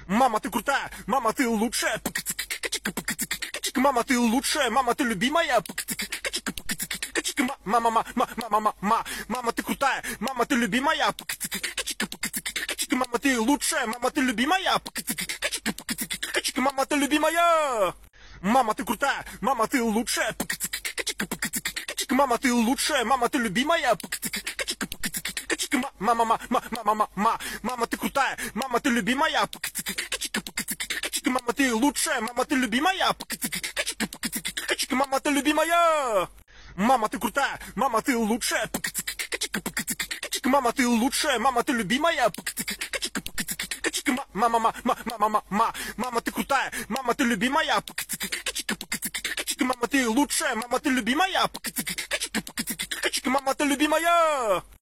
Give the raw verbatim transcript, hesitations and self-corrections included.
Мама, ты крутая, мама, ты лучшая. Мама, ты лучшая, мама, ты любимая. Мама, мама, мама, мама, мама, мама, ты крутая, мама, ты любимая. Мама, ты лучшая, мама, ты любимая. Мама, ты любимая. Мама, ты крутая, мама, ты лучшая. Мама, ты лучшая, мама, ты любимая. Мама, мама, мама, мама, мама, мама, ты крутая, мама, ты любимая. Мама, ты лучшая, мама, ты любимая. Мама, ты любимая. Мама, ты крутая, мама, ты лучшая. Мама, ты лучшая, мама, ты любимая. Мама, мама, мама, мама, мама, мама, ты крутая, мама, ты любимая. Мама, ты лучшая, мама, ты любимая. Мама, ты любимая.